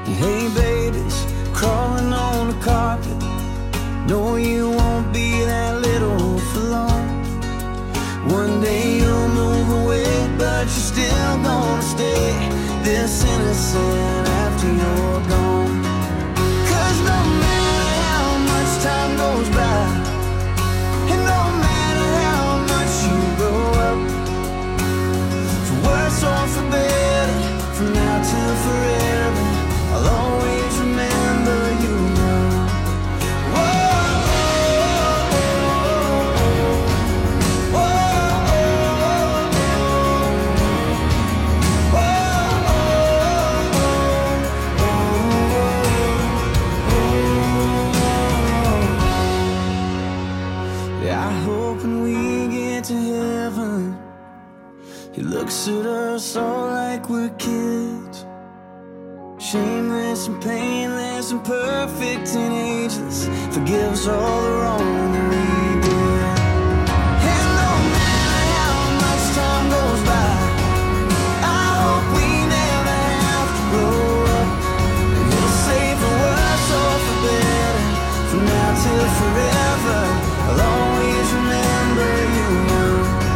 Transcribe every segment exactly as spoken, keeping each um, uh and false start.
Hey babies, crawling on the carpet. No, you won't be that little for long. One day you'll move away, but you're still gonna stay this innocent after you're gone. Cause no matter how much time goes by, and no matter how much you grow up, for worse or for better, from now till forever, I'll always remember you now. He looks at us all like we're kids, shameless and painless and perfect and ageless, forgives all the wrong that we did. And no matter how much time goes by, I hope we never have to grow up. And he'll say for worse or for better, from now till forever, I'll always remember you now.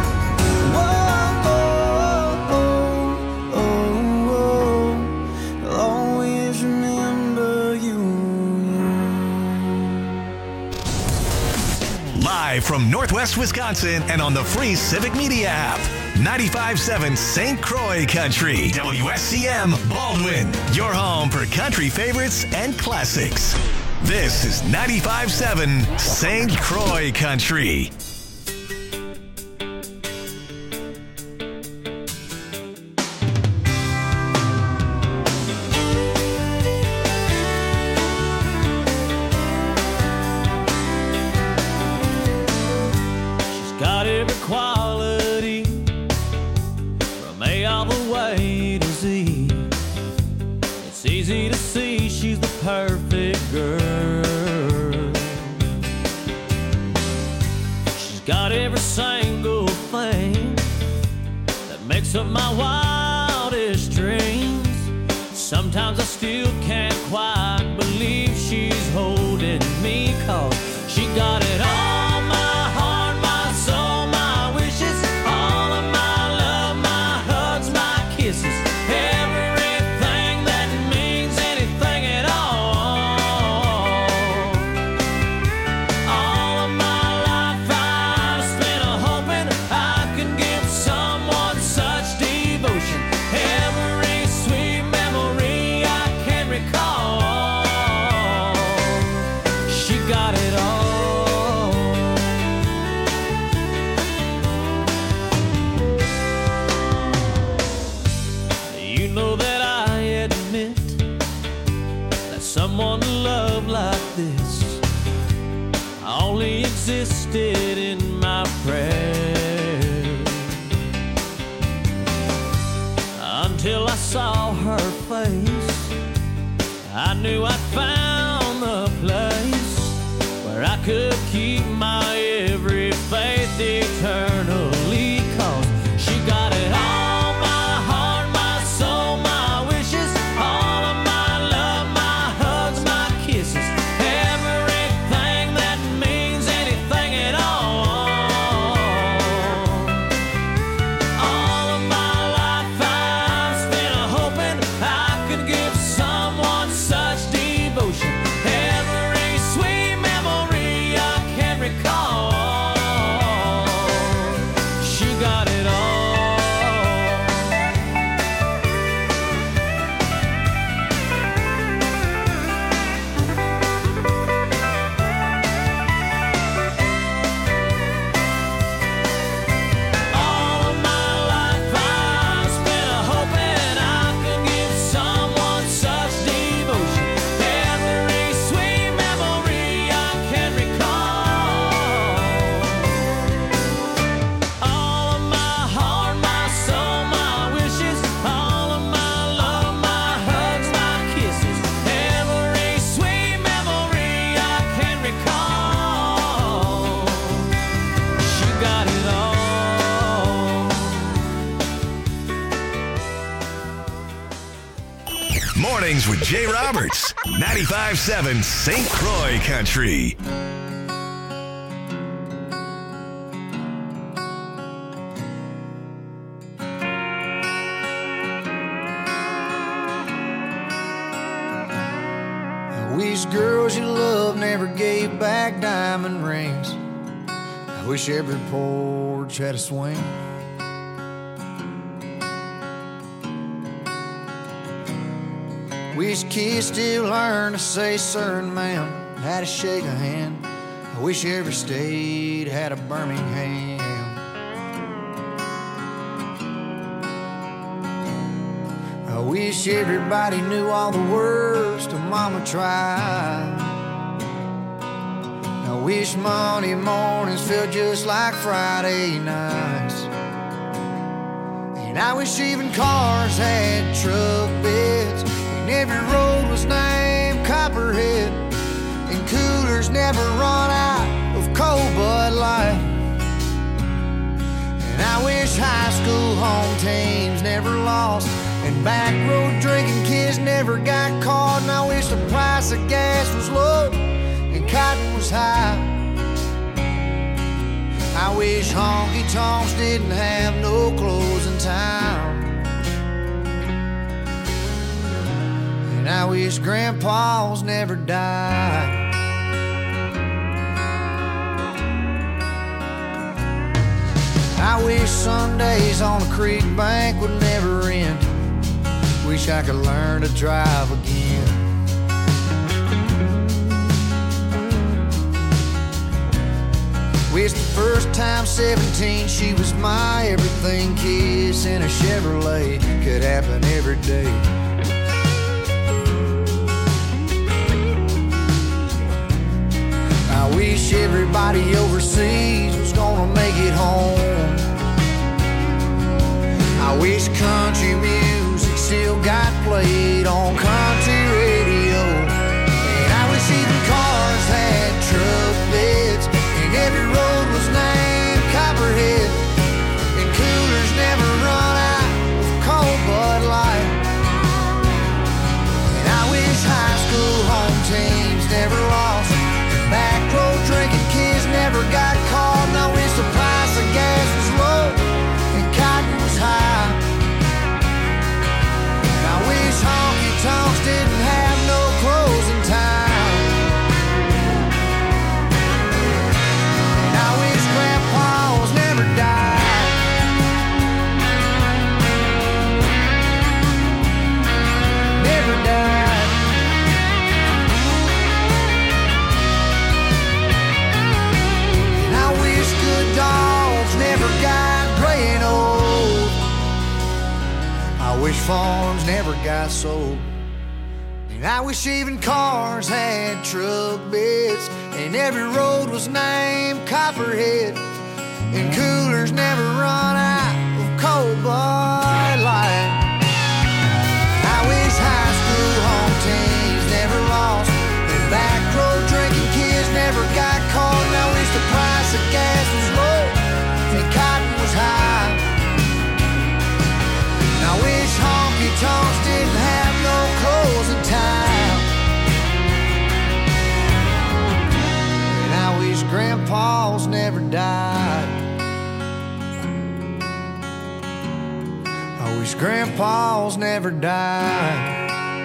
Live from Northwest Wisconsin and on the free Civic Media app. ninety-five point seven Saint Croix Country. W S C M Baldwin. Your home for country favorites and classics. This is ninety-five point seven Saint Croix Country. Quality from A all the way to Z. It's easy to see she's the perfect girl. She's got every single thing that makes up my wildest dreams. Sometimes I still can't quite believe she's holding me, 'cause she got it all. Someone love like this only existed in my prayers, until I saw her face. I knew I'd found the place where I could keep my every faith eternally, 'cause she got it all. Every sweet memory I Mornings with Jay Roberts. ninety-five seven Saint Croix Country. I wish girls you love never gave back diamond rings. I wish every porch had a swing. Wish kids still learn to say sir and ma'am, how to shake a hand. I wish every state had a Birmingham. I wish everybody knew all the words to Mama Tried. I wish Monday mornings felt just like Friday nights. And I wish even cars had truck beds, and every road was named Copperhead, and coolers never run out of cold Bud Light. And I wish high school home teams never lost, and back road drinking kids never got caught. And I wish the price of gas was low and cotton was high. I wish honky tonks didn't have no closing time. And I wish grandpas never died. I wish Sundays on the creek bank would never end. Wish I could learn to drive again. Wish the first time seventeen she was my everything kiss in a Chevrolet could happen every day. I wish everybody overseas was gonna make it home. I wish country music still got played on country radio. And I wish even cars had truck beds, and every road was named Copperhead, and coolers never run out of cold Bud Light. And I wish high school home teams never lost, and back road drinking kids never got caught. And I wish the price of gas was low and cotton was high. And I wish honky tonks didn't have no closing time. And I wish grandpas never died. Never died. And I wish good dogs never got gray and old. I wish farms never got sold. And I wish even cars had truck beds, and every road was named Copperhead, and coolers never run out of cold Bud Light. I wish high school home teams never lost, and back road drinking kids never got caught. And I wish the price of gas was low and cotton was high. And I wish honky tonks didn't have no closing time. And I wish grandpas never died. I wish grandpas never died.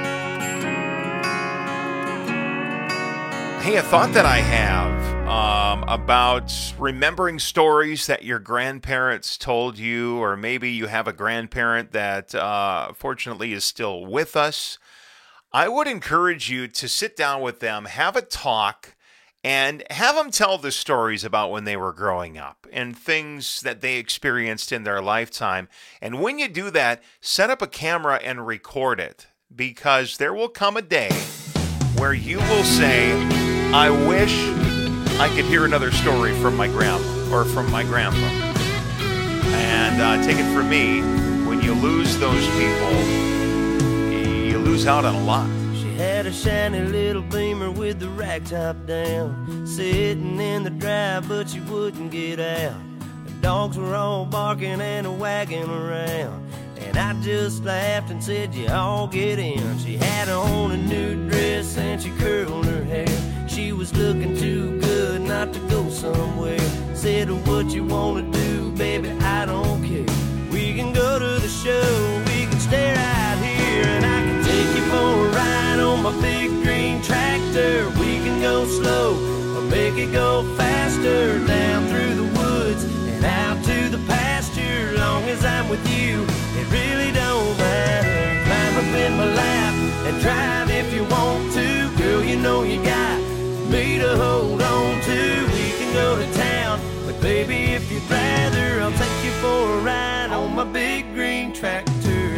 Hey, a thought that I have um, about remembering stories that your grandparents told you, or maybe you have a grandparent that uh, fortunately is still with us. I would encourage you to sit down with them, have a talk, and have them tell the stories about when they were growing up and things that they experienced in their lifetime. And when you do that, set up a camera and record it, because there will come a day where you will say, I wish I could hear another story from my grandma or from my grandpa. And uh, take it from me, when you lose those people, you lose out on a lot. She had a shiny little Beamer with the rack top down, sitting in the drive, but she wouldn't get out. The dogs were all barking and a wagging around, and I just laughed and said, you all get in. She had on a new dress and she curled her hair. She was looking too good not to go somewhere. Said, what you wanna do, baby, I don't care. We can go to the show, we can stay right here, and I can take you for a ride on my big green tractor. We can go slow or make it go faster, down through the woods and out to the pasture. Long as I'm with you, it really don't matter. Climb up in my lap and drive if you want to. Girl, you know you got me to hold on to. We can go to town, but baby, if you'd rather, I'll take you for a ride on my big green tractor.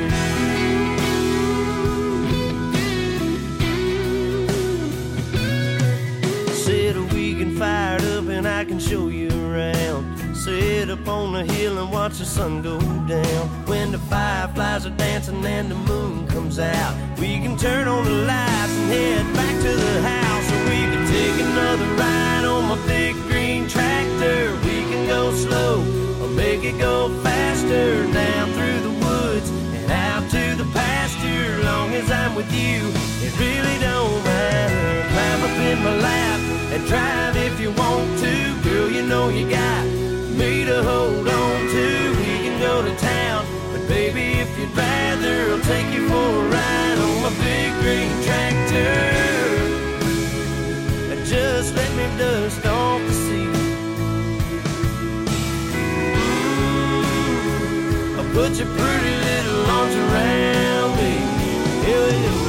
Said we can fire it up and I can show you around. Sit up on the hill and watch the sun go down. When the fireflies are dancing and the moon comes out, we can turn on the lights and head back to the house. Or we can take another ride on my big green tractor. We can go slow or make it go faster, down through the woods and out to the pasture. Long as I'm with you, it really don't matter. Climb up in my lap and drive if you want to. Girl, you know you got me to hold on to. We can go to town, but baby, if you'd rather, I'll take you for a ride on my big green tractor. Just let me dust off the seat. Ooh, I'll put your pretty little arms around me. Here we go.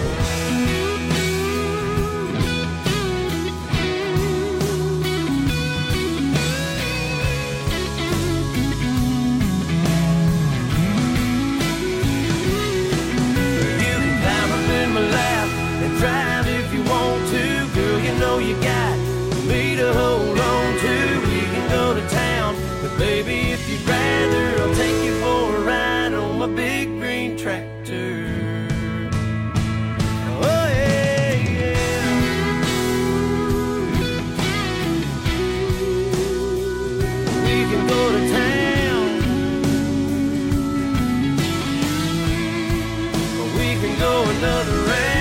Drive if you want to, girl, you know you got me to hold on to. We can go to town, but baby, if you'd rather, I'll take you for a ride on my big green tractor. Oh yeah, yeah. We can go to town, or we can go another round.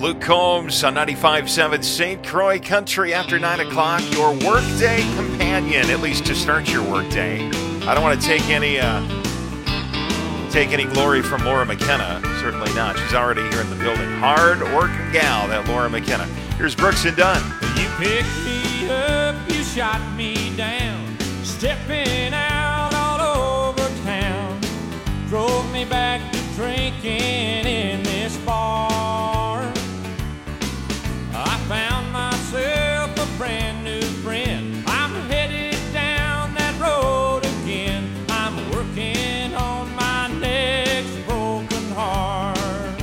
Luke Combs on ninety-five point seven Saint Croix Country after nine o'clock. Your workday companion, at least to start your workday. I don't want to take any uh, take any glory from Laura McKenna. Certainly not. She's already here in the building. Hard working gal, that Laura McKenna. Here's Brooks and Dunn. You picked me up, you shot me down, stepping out all over town, drove me back to drinking in this bar. I found myself a brand new friend. I'm headed down that road again. I'm working on my next broken heart.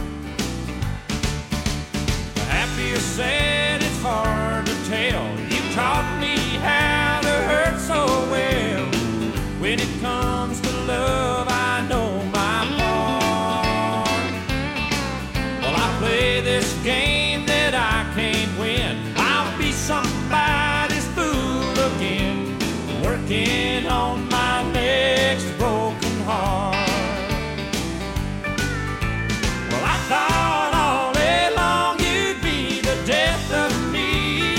Happy or sad, it's hard to tell. You taught me how to hurt so well. When it comes to love, I know my part. Well, I play this game that I can't win. I'll be somebody's fool again, working on my next broken heart. Well, I thought all day long you'd be the death of me,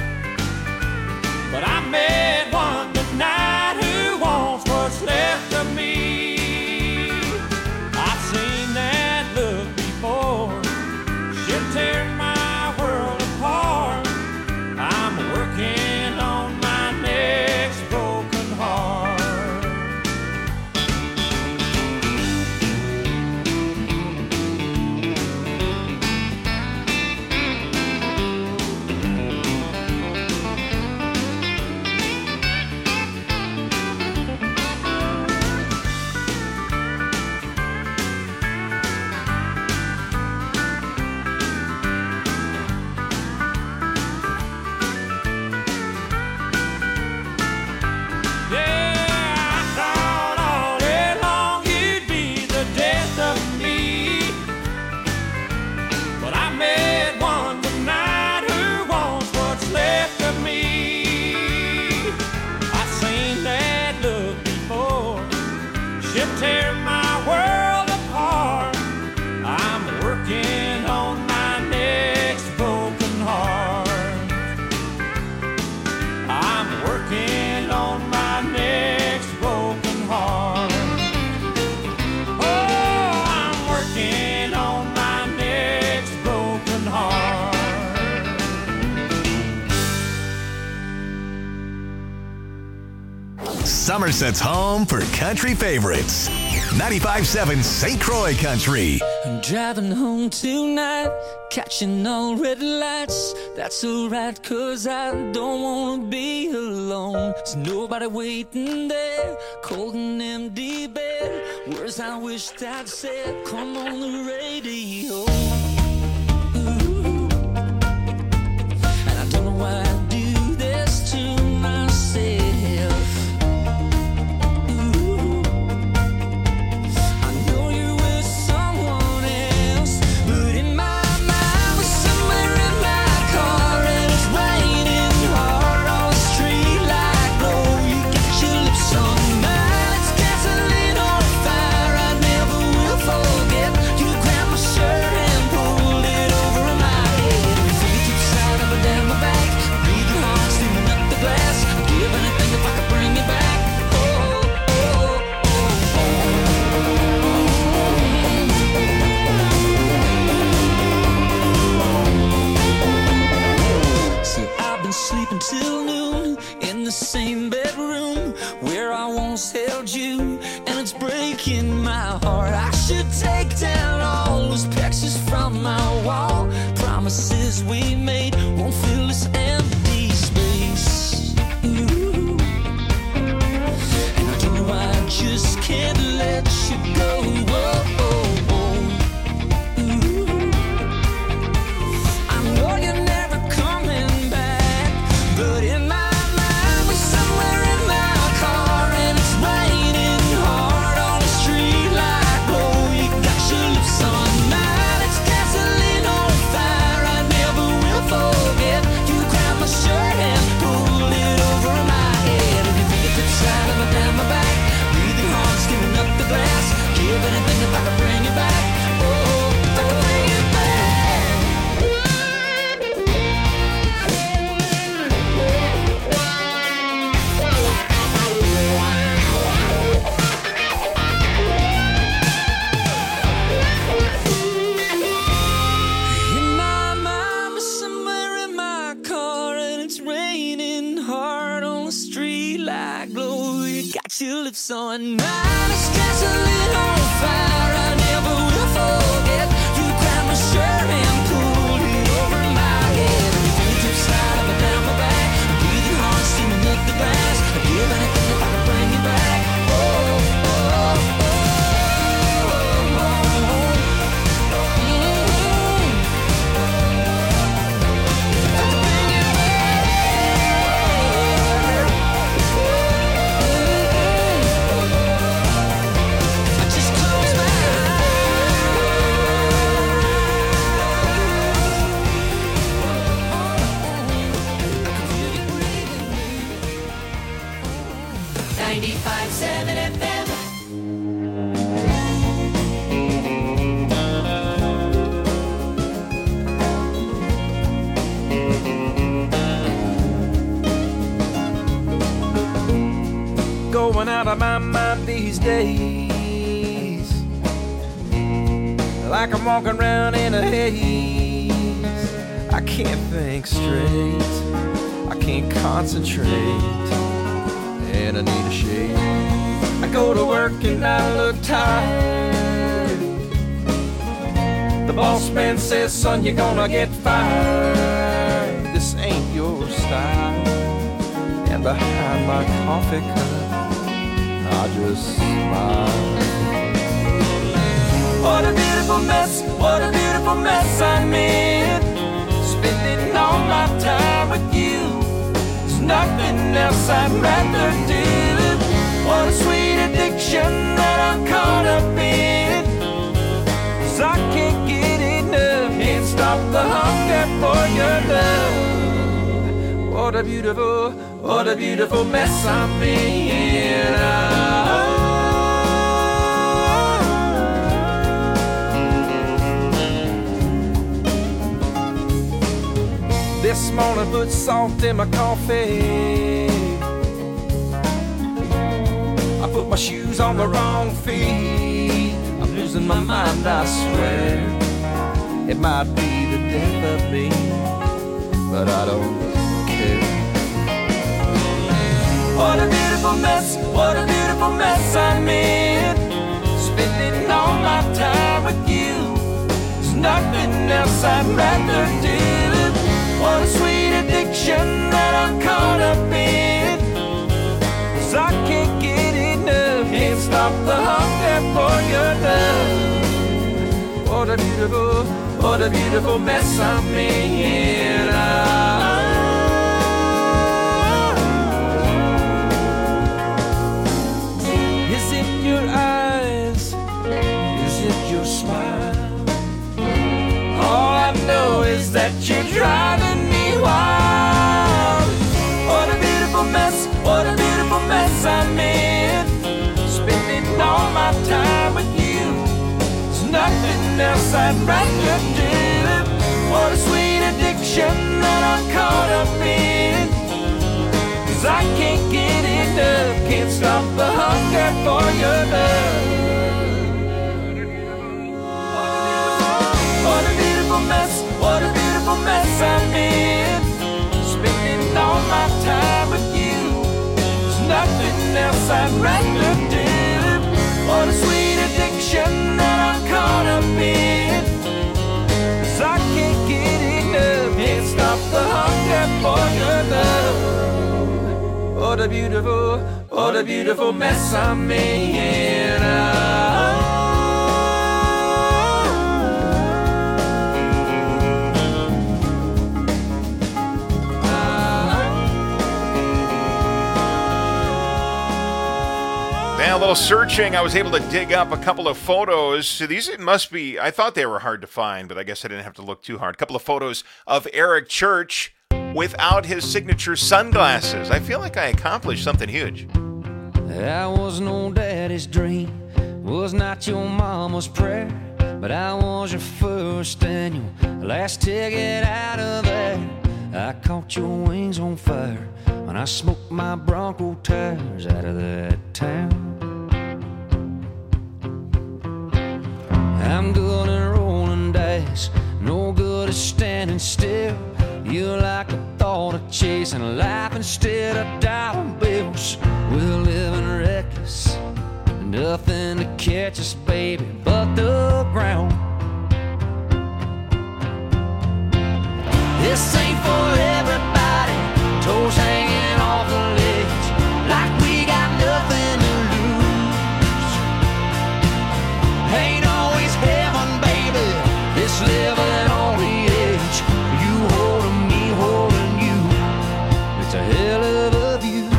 but I met one tonight who wants what's left of me. I've seen that look before. She'll tear my world apart. I'm working on my next broken heart. Tear my world apart. I'm working on my next broken heart. I'm working on my next broken heart. Oh, I'm working on my next broken heart. Somerset's home for country favorites. ninety-five point seven Saint Croix Country. I'm driving home tonight, catching all red lights. That's alright, cause I don't wanna be alone. There's nobody waiting there, cold and empty bed. Words I wished I'd said, come on the radio. Ooh. And I don't know why I do this to myself. Sleeping till noon in the same bedroom where I once held you, and it's breaking my heart. I should take down all those pictures from my wall. Promises we made won't fill this empty space. Ooh. And I don't know why I just can't let you go. Whoa, whoa, whoa. Ooh. I know you're never coming back, but in my mind, we're somewhere in my car, and it's raining hard on the street like glow. You got your lips on mine, it's gasoline on fire. I never will forget. like glow. You got your lips on mine. It's just a little fire I never will forget. You grabbed my shirt and pulled it over my head. And you did your side up and down my back. Breathing hard, steaming up the grass. I'd give anything if I could bring you back. Oh, oh, oh, oh. ninety-five seven F M. Going out of my mind these days, like I'm walking around in a haze. I can't think straight, I can't concentrate, and I need a shave. I go to work and I look tired. The boss man says, son, you're gonna get fired. This ain't your style. And behind my coffee cup, I just smile. What a beautiful mess, what a beautiful mess I'm in. Spending all my time with you. There's nothing else I'd rather do. What a sweet addiction that I'm caught up in. 'Cause I can't get enough, can't stop the hunger for your love. What a beautiful, what a beautiful mess I'm in. Ah. This morning put salt in my coffee. I put my shoes on the wrong feet. I'm losing my mind, I swear. It might be the death of me, but I don't care. What a beautiful mess, what a beautiful mess I'm in. Spending all my time with you. There's nothing else I'd rather do. What a sweet addiction that I'm caught up in. 'Cause I can't get enough, can't stop the hunger for your love. What a beautiful, what a beautiful mess I'm in. Ah. Is it your eyes? Is it your smile? All I know is that you're driving me wild. What a beautiful mess, what a beautiful mess I'm in. Spending all my time with you. There's nothing else I'd rather do. What a sweet addiction that I'm caught up in. 'Cause I can't get enough, can't stop the hunger for your love. What a beautiful mess, what a beautiful mess I'm in. Spending all my time with you. There's nothing else I'd rather do. What a sweet addiction that I'm caught up in. 'Cause I can't get enough, can't stop the hunger for your love. What a beautiful, what a beautiful mess I'm in. Ah. A little searching, I was able to dig up a couple of photos. So these must be, I thought they were hard to find, but I guess I didn't have to look too hard. A couple of photos of Eric Church without his signature sunglasses. I feel like I accomplished something huge. I was no daddy's dream, was not your mama's prayer, but I was your first and your last ticket out of there. I caught your wings on fire when I smoked my Bronco tires out of that town. I'm good at rolling dice, no good at standing still. You like the thought of chasing life instead of dollar bills. catch us, baby, but the ground. This ain't for everybody, toes hanging off the ledge, like we got nothing to lose. Ain't always heaven, baby, this living on the edge. You holding me, holding you, it's a hell of a view.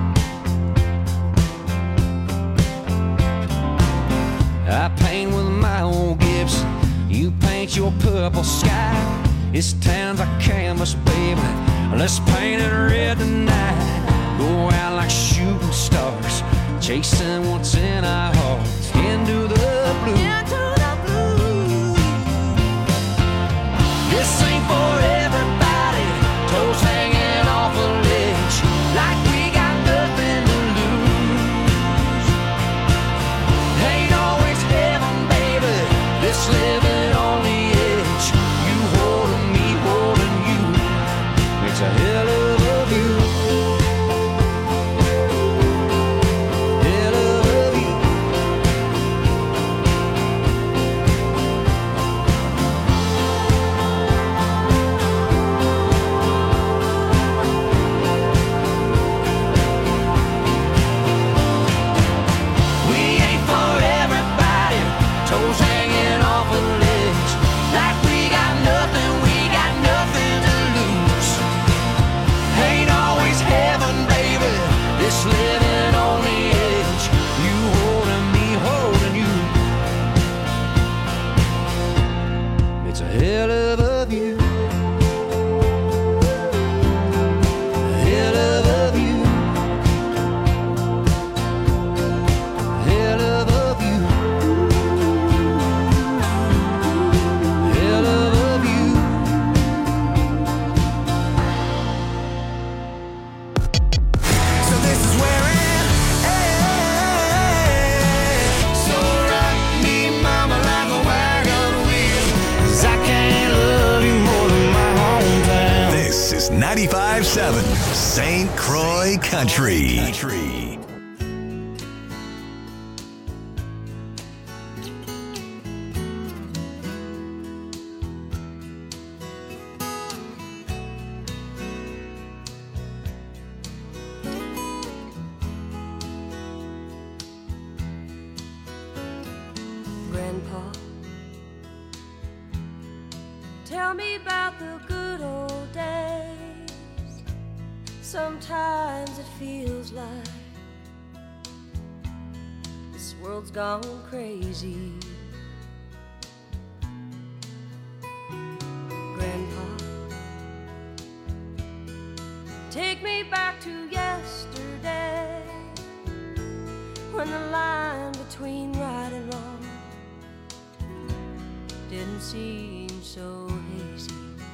I paint with my old Gibson, you paint your purple sky. This town's a canvas, baby, let's paint it red tonight. Go out like shooting stars, chasing what's in our hearts, into the blue. Into the blue. This ain't for everybody, toes hanging off a ledge, like we got nothing to lose. Ain't always heaven, baby, this living on the edge. You holding me, holding you, it's a hell of a view. Hell of a view. We ain't for everybody, toes hanging off a ledge, like we got nothing, we got nothing to lose. Ain't always heaven, baby, this living on the edge. You holding me, holding you, it's a hell of a view. Hell of a view. Hell of a view. Hell of a view. So this is where it ends. So rock me, mama, like a wagon wheel, 'cause I can't love you more than my hometown. This is ninety-five point seven Saint Croix Country. Country. Grandpa, tell me about the good old days. Sometimes it feels like this world's gone crazy. Grandpa, take me back to yesterday, when the line between right and wrong didn't seem so hazy.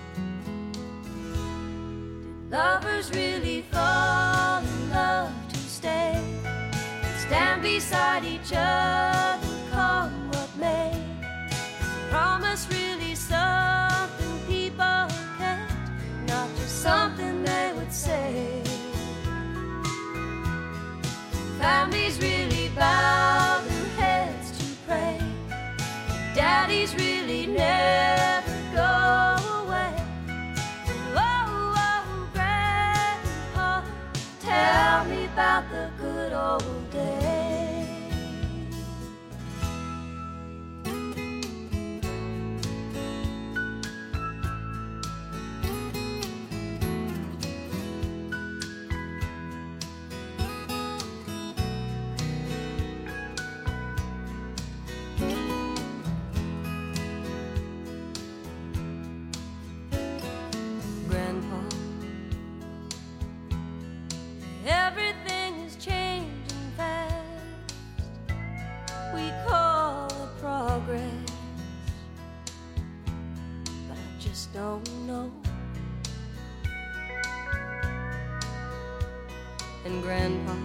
Did lovers really fall in love to stay, stand beside each other, come what may? Is promise really something people can't, not just something they would say? Families really bow their heads to pray, daddies really never go away. Oh, oh, Grandpa, tell me about the good old days. Grandpa, everything is changing fast. We call it progress, but I just don't know. And Grandpa,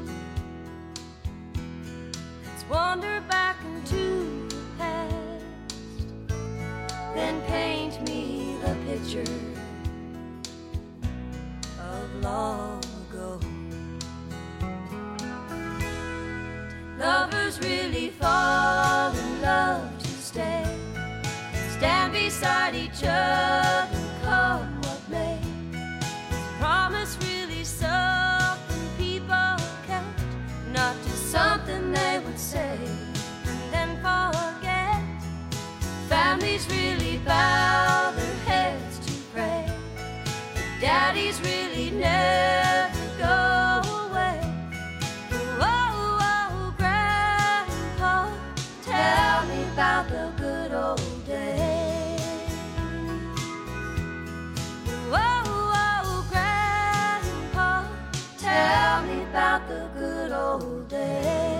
let's wander back into the past, then paint me the picture of long ago. Did lovers really fall beside each other, come what may. Is promise really something people kept? Not just something they would say and then forget. Families really bow their heads to pray. Daddies really never go away. Oh, oh, Grandpa, tell me about the good old days. Oh, oh, Grandpa, tell me about the good old days.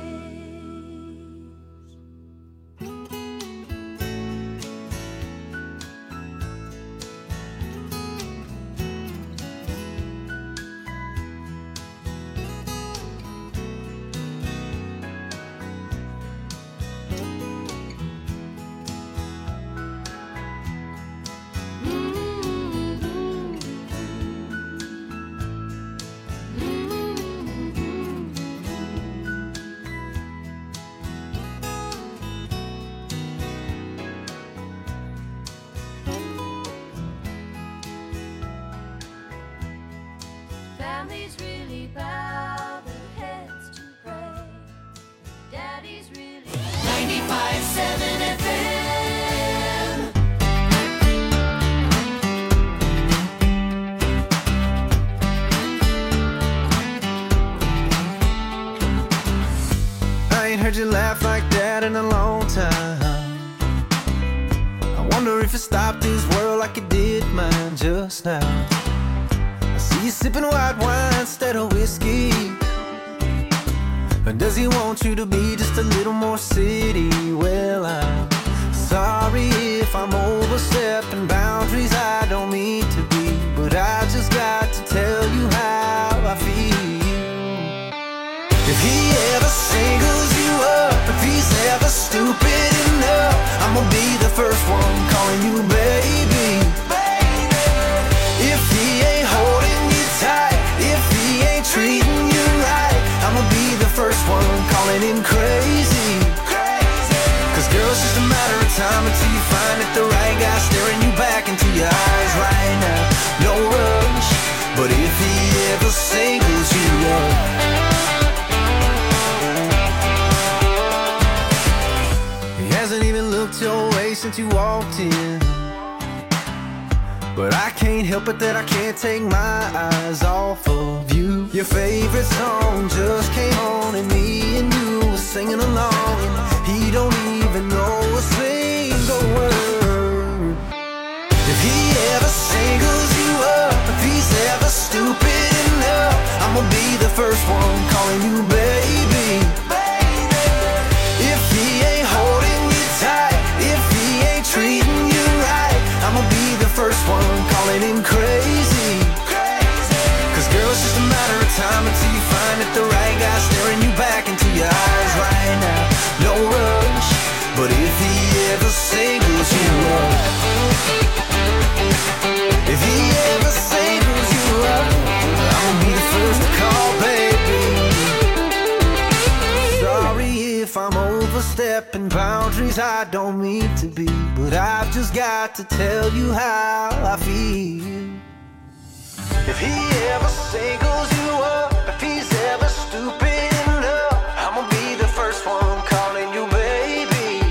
Families really bow their heads to pray. Daddies really ninety-five seven F M. I ain't heard you laugh like that in a long time. I wonder if it stopped this world like it did mine just now. You sipping white wine instead of whiskey. Or does he want you to be just a little more city? Well, I'm sorry if I'm overstepping boundaries I don't mean to be, but I just got to tell you how I feel. If he ever singles you up, if he's ever stupid enough, I'm gonna be the first one calling you baby. If he ain't holding you tight, if he ain't treating you right, I'ma be the first one calling him crazy. Cause girl, it's just a matter of time until you find that the right guy staring you back into your eyes right now. No rush, but if he ever singles you up, he hasn't even looked your way since you walked in. But I can't help it that I can't take my eyes off of you. Your favorite song just came on and me and you were singing along, and he don't even know a single word. If he ever singles you up, if he's ever stupid enough, I'ma be the first one calling you baby. If he ain't holding you tight, if he ain't treating you right, I'ma be the first one calling him crazy. Cause girl, it's just a matter of time until you find that the right guy staring you back into your eyes right now. No rush, but if he ever singles you up, if he ever singles you up, I'll be the first to call, baby. Sorry if I'm overstepping boundaries I don't mean to be, but I've just got to tell you how I feel. If he ever singles you up, if he's ever stupid enough, I'ma be the first one calling you baby.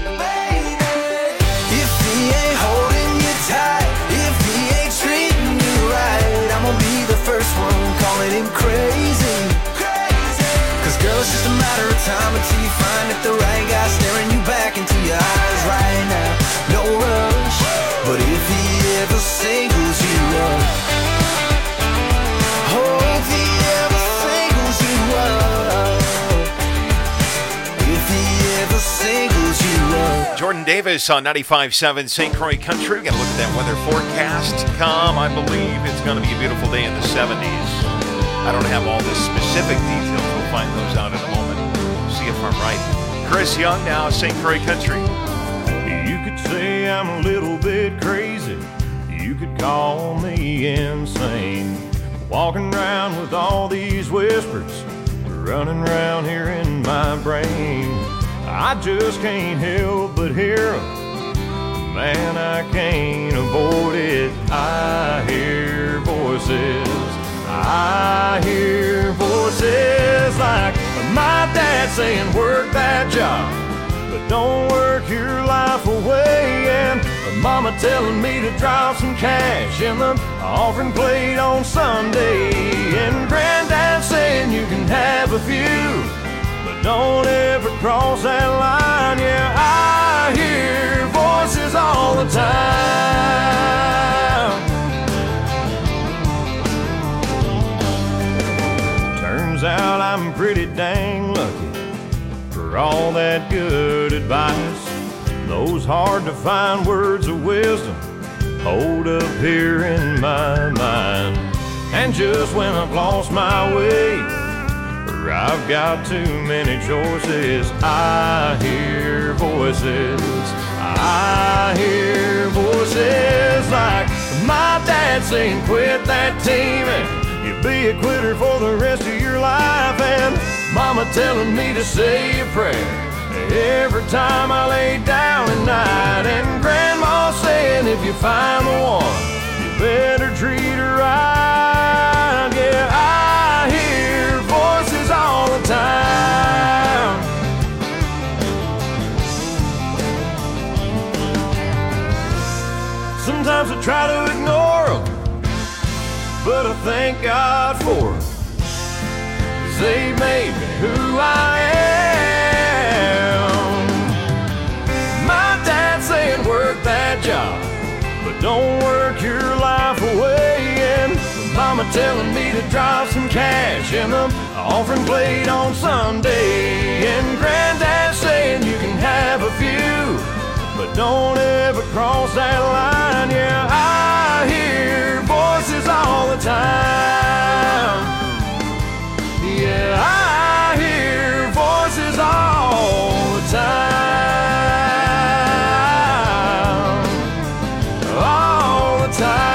If he ain't holding you tight, if he ain't treating you right, I'ma be the first one calling him crazy. Cause girl, it's just a matter of time until you find that the right guy staring you back into your eyes right now. No rush, but if he ever singles you up, oh, if he ever singles you up, if he ever singles you up. Jordan Davis on ninety-five seven Saint Croix Country. We're going to look at that weather forecast. Come, I believe it's going to be a beautiful day in the seventies. I don't have all the specific details. We'll find those out in a moment. See if I'm right. Chris Young now, Saint Croix Country. You could say I'm a little bit crazy. You could call me insane. Walking around with all these whispers running around here in my brain. I just can't help but hear them man, I can't avoid it. I hear voices, I hear voices like my dad saying work that job, but don't work your life away. And mama telling me to drop some cash in the offering plate on Sunday. And granddad saying you can have a few, but don't ever cross that line. Yeah, I hear voices all the time. Turns out I'm pretty dang lucky for all that good advice. Those hard to find words of wisdom hold up here in my mind. And just when I've lost my way, or I've got too many choices, I hear voices, I hear voices like my dad saying quit that team and you'll be a quitter for the rest of your life. And mama telling me to say a prayer every time I lay down at night. And grandma saying if you find the one, you better treat her right. Yeah, I hear voices all the time. Sometimes I try to ignore them, but I thank God for them, 'cause they made me who I am. My dad saying work that job, but don't work your life away. And mama telling me to drop some cash in the offering plate on Sunday. And granddad saying you can have a few, but don't ever cross that line. Yeah, I hear voices all the time. Yeah, I hear voices all the time. All the time.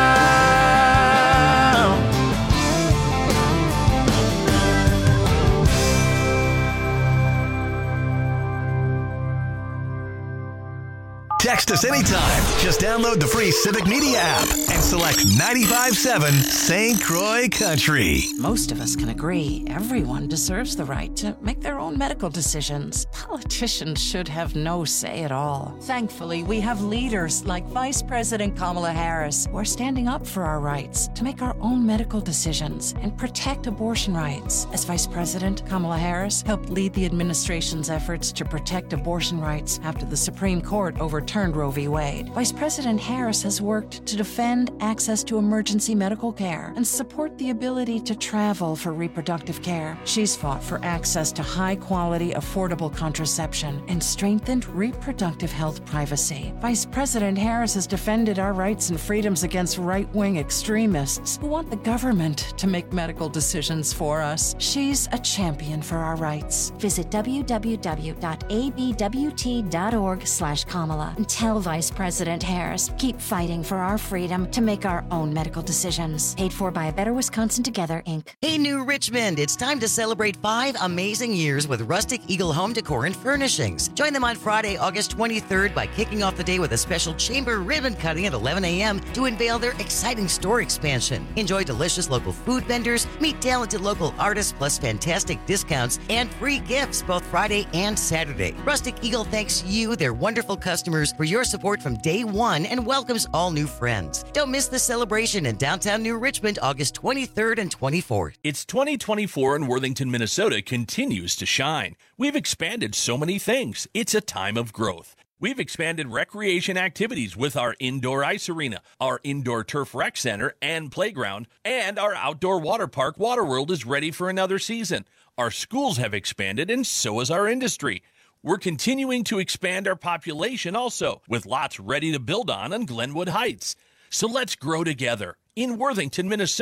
Text us anytime. Just download the free Civic Media app and select ninety-five point seven Saint Croix Country. Most of us can agree everyone deserves the right to make their own medical decisions. Politicians should have no say at all. Thankfully, we have leaders like Vice President Kamala Harris who are standing up for our rights to make our own medical decisions and protect abortion rights. As Vice President, Kamala Harris helped lead the administration's efforts to protect abortion rights after the Supreme Court overturned Roe v. Wade. Vice President Harris has worked to defend access to emergency medical care and support the ability to travel for reproductive care. She's fought for access to high-quality, affordable contraception and strengthened reproductive health privacy. Vice President Harris has defended our rights and freedoms against right-wing extremists who want the government to make medical decisions for us. She's a champion for our rights. Visit w w w dot a b w t dot org slash Kamala and tell Vice President Harris, keep fighting for our freedom to make our own medical decisions. Paid for by Better Wisconsin Together, Incorporated. Hey, New Richmond, it's time to celebrate five amazing years with Rustic Eagle Home Decor and Furnishings. Join them on Friday, August twenty-third by kicking off the day with a special chamber ribbon cutting at eleven a.m. to unveil their exciting store expansion. Enjoy delicious local food vendors, meet talented local artists, plus fantastic discounts and free gifts both Friday and Saturday. Rustic Eagle thanks you, their wonderful customers, for your support from day one and welcomes all new friends. Don't miss the celebration in downtown New Richmond, August twenty-third and twenty-fourth. It's twenty twenty-four and Worthington, Minnesota continues to shine. We've expanded so many things. It's a time of growth. We've expanded recreation activities with our indoor ice arena, our indoor turf rec center and playground, and our outdoor water park, Waterworld, is ready for another season. Our schools have expanded, and so has our industry. We're continuing to expand our population also, with lots ready to build on on Glenwood Heights. So let's grow together in Worthington, Minnesota.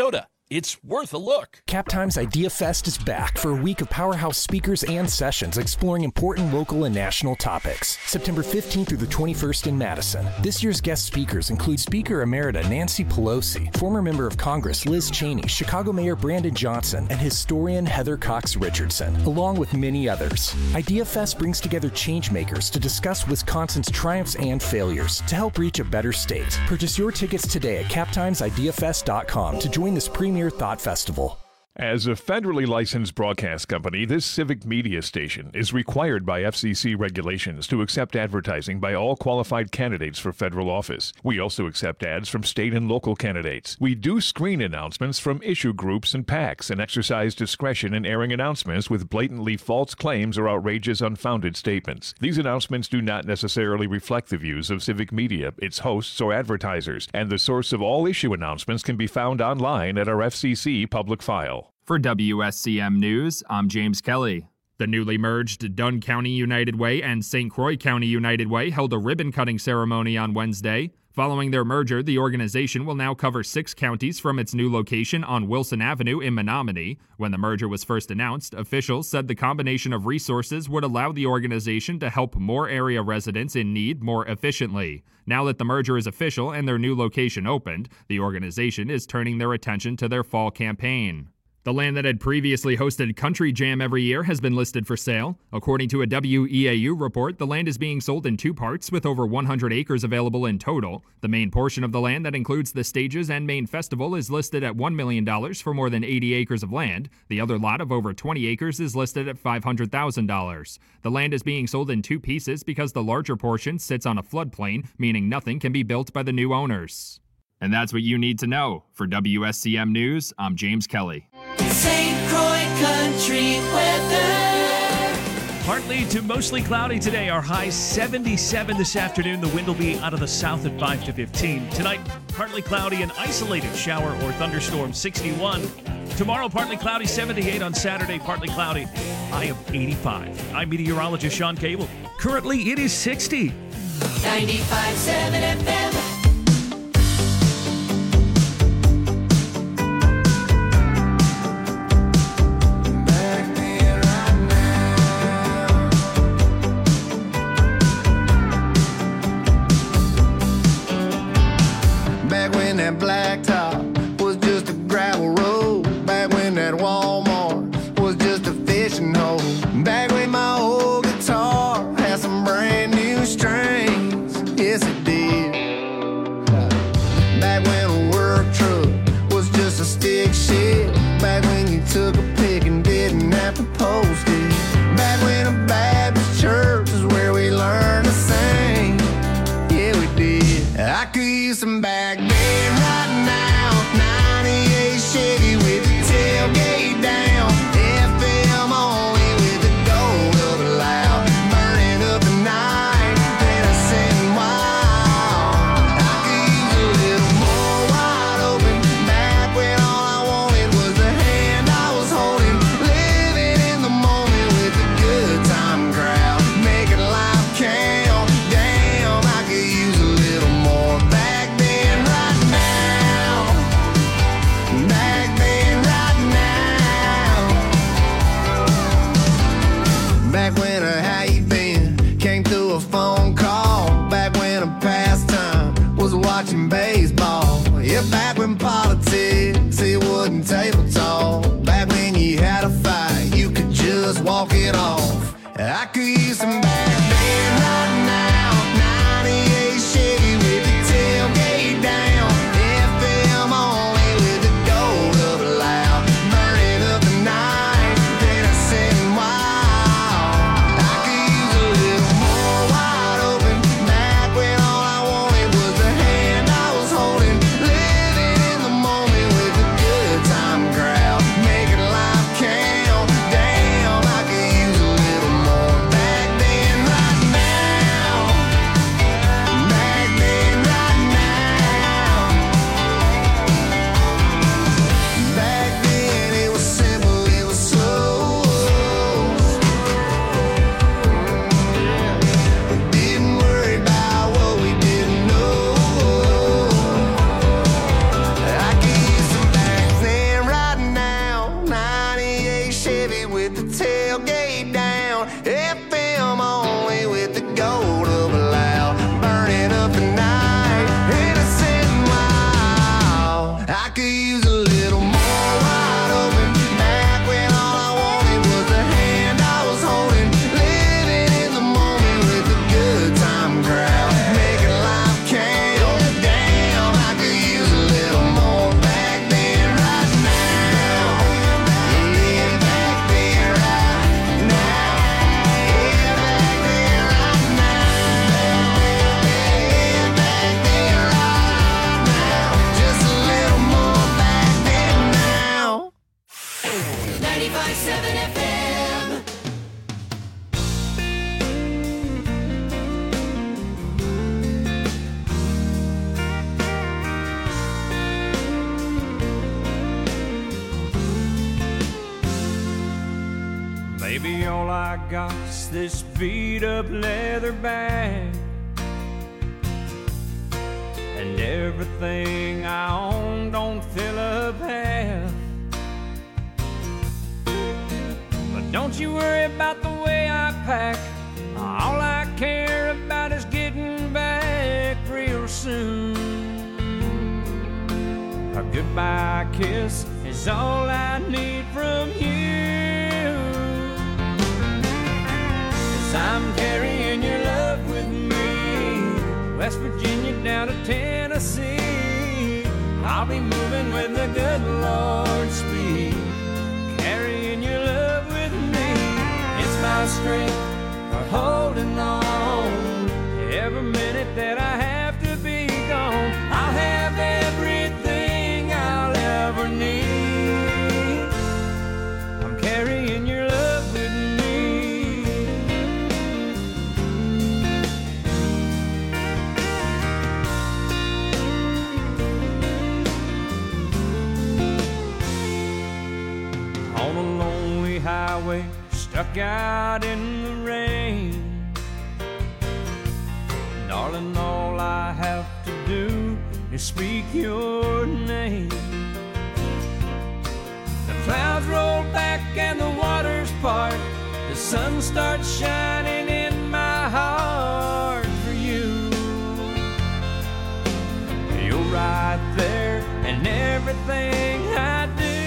It's worth a look. CapTime's Idea Fest is back for a week of powerhouse speakers and sessions exploring important local and national topics. September fifteenth through the twenty-first in Madison. This year's guest speakers include Speaker Emerita Nancy Pelosi, former member of Congress Liz Cheney, Chicago Mayor Brandon Johnson, and historian Heather Cox Richardson, along with many others. Idea Fest brings together changemakers to discuss Wisconsin's triumphs and failures to help reach a better state. Purchase your tickets today at cap times idea fest dot com to join this premium Thought Festival. As a federally licensed broadcast company, this civic media station is required by F C C regulations to accept advertising by all qualified candidates for federal office. We also accept ads from state and local candidates. We do screen announcements from issue groups and PACs and exercise discretion in airing announcements with blatantly false claims or outrageous unfounded statements. These announcements do not necessarily reflect the views of civic media, its hosts, or advertisers, and the source of all issue announcements can be found online at our F C C public file. For W S C M News, I'm James Kelly. The newly merged Dunn County United Way and Saint Croix County United Way held a ribbon-cutting ceremony on Wednesday. Following their merger, the organization will now cover six counties from its new location on Wilson Avenue in Menominee. When the merger was first announced, officials said the combination of resources would allow the organization to help more area residents in need more efficiently. Now that the merger is official and their new location opened, the organization is turning their attention to their fall campaign. The land that had previously hosted Country Jam every year has been listed for sale. According to a W E A U report, the land is being sold in two parts with over one hundred acres available in total. The main portion of the land that includes the stages and main festival is listed at one million dollars for more than eighty acres of land. The other lot of over twenty acres is listed at five hundred thousand dollars. The land is being sold in two pieces because the larger portion sits on a floodplain, meaning nothing can be built by the new owners. And that's what you need to know. For W S C M News, I'm James Kelly. Saint Croix Country weather. Partly to mostly cloudy today. Our high seventy-seven this afternoon. The wind will be out of the south at five to fifteen. Tonight, partly cloudy and isolated shower or thunderstorm, sixty-one. Tomorrow, partly cloudy, seventy-eight. On Saturday, partly cloudy, high of eighty-five. I'm meteorologist Sean Cable. Currently, it is sixty. ninety-five point seven F M. That blacktop was just a gravel road. Back when that Walmart was just a fishing hole. Back when my old guitar had some brand new strings. Yes, it did. Back when a work truck was just a stick shift. Back when you took a pick and didn't have to post it. Back when a Baptist church was where we learned to sing. Yeah, we did. I could use some back then. Chevy with the tailgate down, F M only with the gold of a loud, burning up the night, then I send wild. I could use a little more wide open, back when all I wanted was the hand I was holding, living in the moment with a good time crowd, making life count. Damn, I could use a little more back then, right now. Back then, right now. Back when a how you been came through a phone call. Back when a pastime was watching baseball. Yeah, back when politics, it wasn't table talk. Back when you had a fight, you could just walk it off. I could use some back then, right now. ninety-eight Chevy with the tailgate down, F M only with the gold of a loud, burning up the night, then I send wild. I could use a little more wide open, back when all I wanted was the hand I was holding, living in the moment with a good time crowd, making life count. Damn, I could use a little more back Maybe all I got's this beat up leather bag, and everything I own don't fill up half. But don't you worry about the way I pack. All I care about is getting back real soon. A goodbye kiss is all I need from you. 'Cause I'm carrying your love with me, West Virginia down to Tennessee. I'll be moving with the good Lord's speed, carrying your love with me. It's my strength for holding on. Every minute that I have to be gone, I'll have everything I'll ever need. I'm carrying your love with me. On a lonely highway, stuck out in the rain, darling, all I have to do is speak your name. The clouds roll back and the waters part, the sun starts shining in my heart for you. You're right there in everything I do,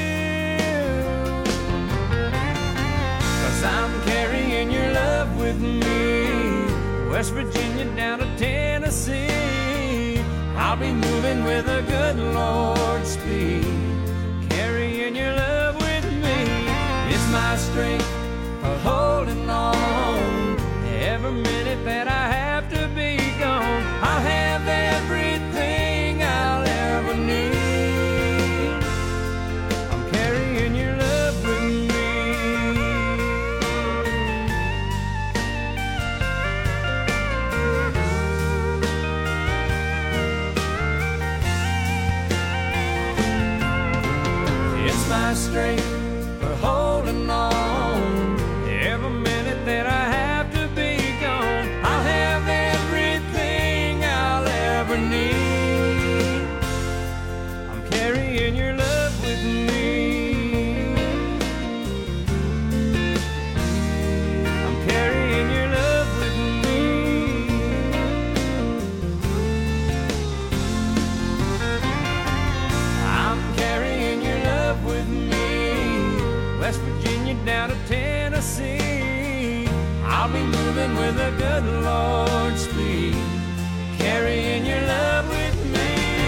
'cause I'm carrying your love with me, West Virginia down to Tennessee. I'll be moving with a good Lord's speed, carrying your love with me. It's my strength for holding on. Every minute that I have to be gone, I'll have everything I'll ever need. I'm carrying your love with me. My strength for holding on. Every minute that I have to be gone, I'll have everything I'll ever need. I'm carrying your love with me. I'm carrying your love with me. I'm carrying your love with me, West Virginia down to Tennessee. I'll be moving with a good Lord's speed, carrying your love with me.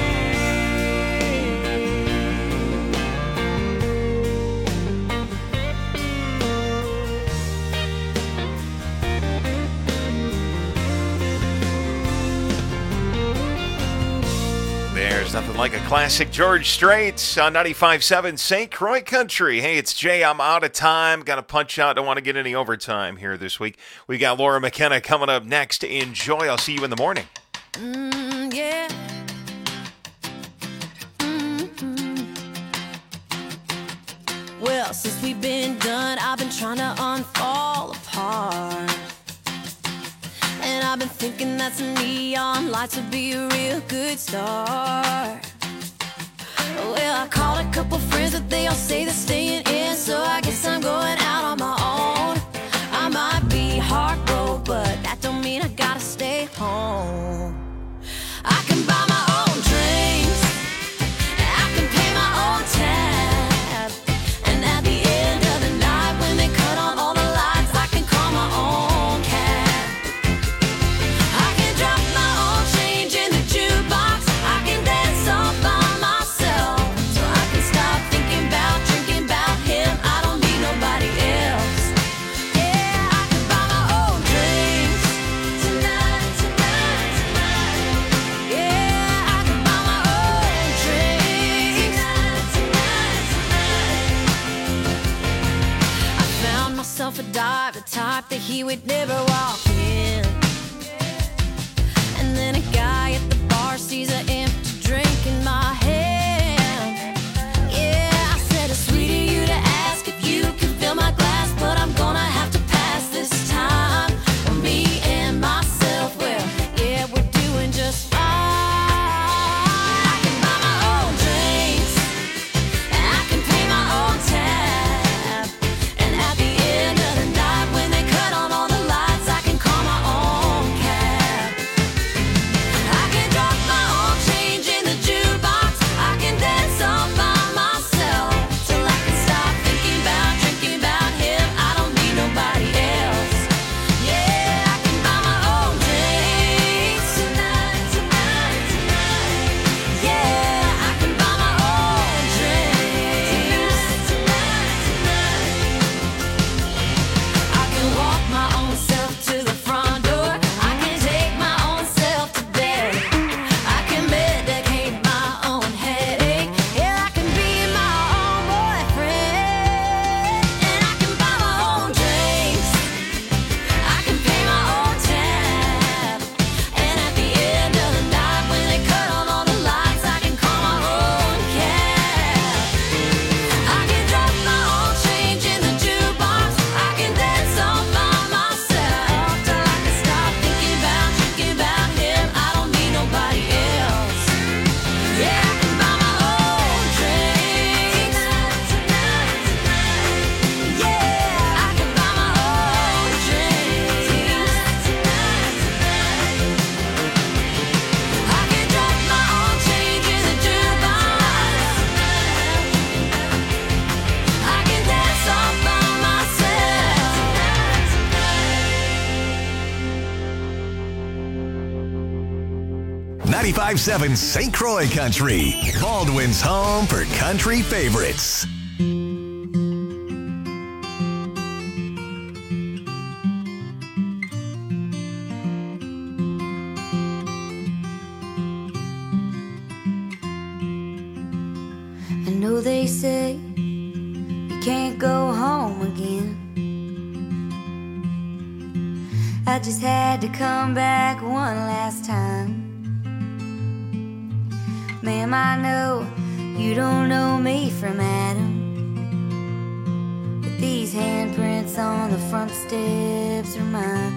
There's nothing like a classic George Strait on ninety-five point seven Saint Croix Country. Hey, it's Jay. I'm out of time. Got to punch out. Don't want to get any overtime here this week. We got Laura McKenna coming up next. Enjoy. I'll see you in the morning. Mm, yeah. Mm-hmm. Well, since we've been done, I've been trying to unfall apart. And I've been thinking that some neon lights would be a real good start. Well, I called a couple friends, but they all say they're staying in, so I guess I'm going out on my own. I might be heartbroken, but that don't mean I gotta stay home. I can buy my own drinks, I can pay my own tab, and at the end of the night, when they cut on all the lights, I can call my own cab. I can drop my own change in the jukebox, I can dance all by myself, so I can stop thinking about drinking about him. I don't need nobody else. Yeah, I can buy my own drinks tonight, tonight, tonight. Yeah, I can buy my own drinks tonight, tonight, tonight. I found myself a dive, the type that he would never walk in. And then a guy at the bar sees an empty drink in my hand. Yeah, I said it's sweet of you to ask if you can fill my glass, but I'm gonna ninety-five seven Saint Croix Country, Baldwin's home for country favorites. I know they say you can't go home again. I just had to come back one last time. Ma'am, I know you don't know me from Adam, but these handprints on the front steps are mine.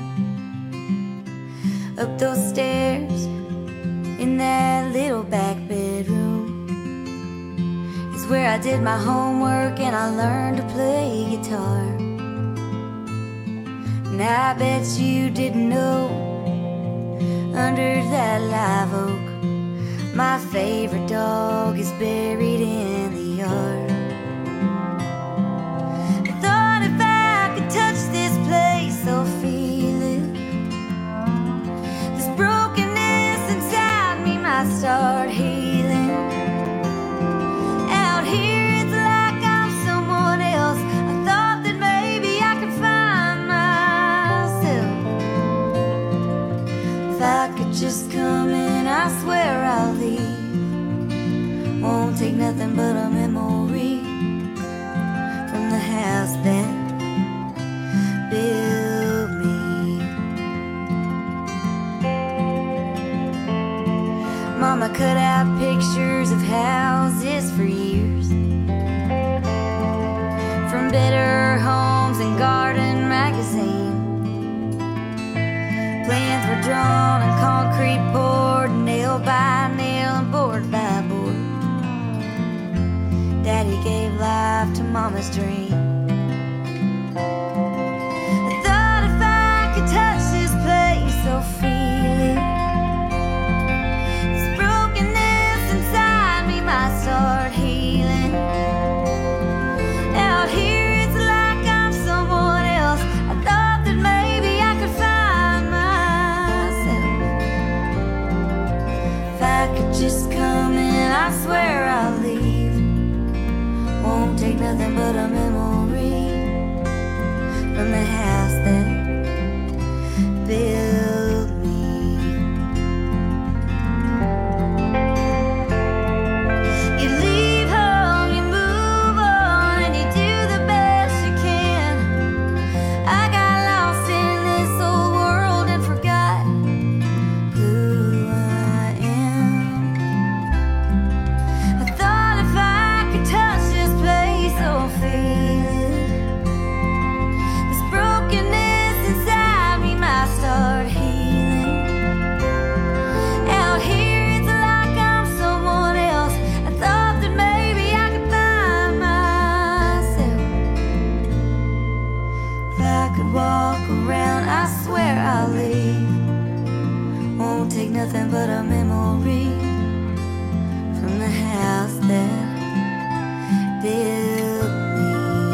Up those stairs in that little back bedroom is where I did my homework and I learned to play guitar. And I bet you didn't know, under that live oak, my favorite dog is buried in the yard. I thought if I could touch this place, I'll feel it. This brokenness inside me might start healing. Out here it's like I'm someone else. I thought that maybe I could find myself. If I could just come in, I swear I'll leave. Won't take nothing but a memory from the house that built me. Mama cut out pictures of houses for years, from Better Homes and Garden magazine. Plans were drawn and concrete poured, nail by nail and board by board. Daddy gave life to Mama's dream. I thought if I could touch this place, I'll feel it. This brokenness inside me might start healing. Out here it's like I'm someone else. I thought that maybe I could find myself. If I could just come in, I swear I'll leave. Won't take nothing but a memory from the house that built me. You leave home, you move on, and you do the best you can. I got lost in this old world and forgot who I am. I thought if I could touch this place, I'll feel it. This brokenness inside me might start healing. Out here it's like I'm someone else. I thought that maybe I could find myself. If I could walk around, I swear I'll leave. Won't take nothing but a memory from the house that built me.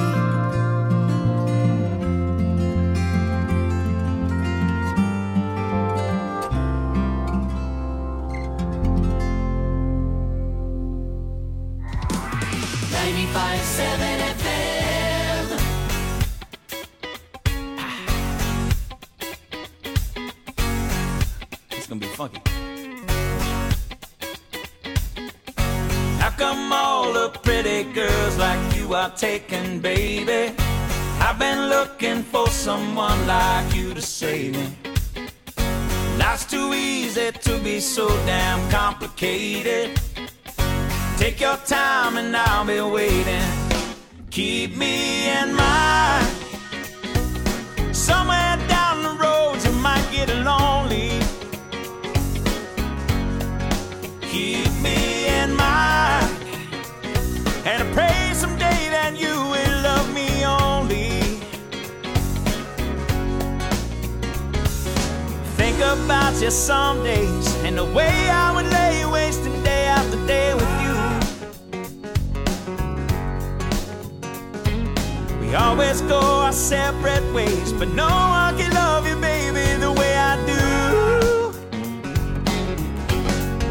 ninety-five seven F M. It's gonna be funky. How come all the pretty girls like you are taken, baby? I've been looking for someone like you to save me. Life's too easy to be so damn complicated. Take your time and I'll be waiting. Keep me in mind. Somewhere down the road you might get lonely. Keep me in mind. And I pray someday that you will love me only. Think about you some days and the way I would lay wasting day after day with you. We always go our separate ways, but no one can love you, baby, the way I do.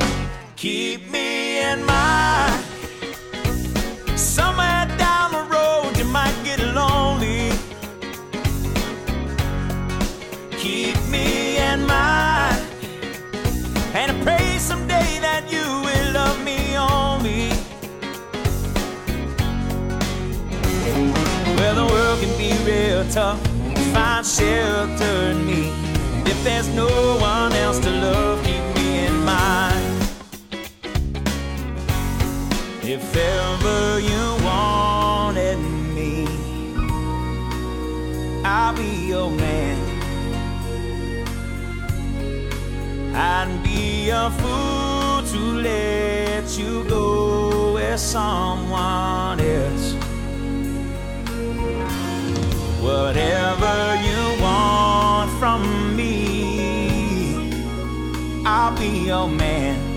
tough to find shelter in me. If there's no one else to love, keep me in mind. If ever you wanted me, I'll be your man. I'd be a fool to let you go with someone else. Whatever you want from me, I'll be your man.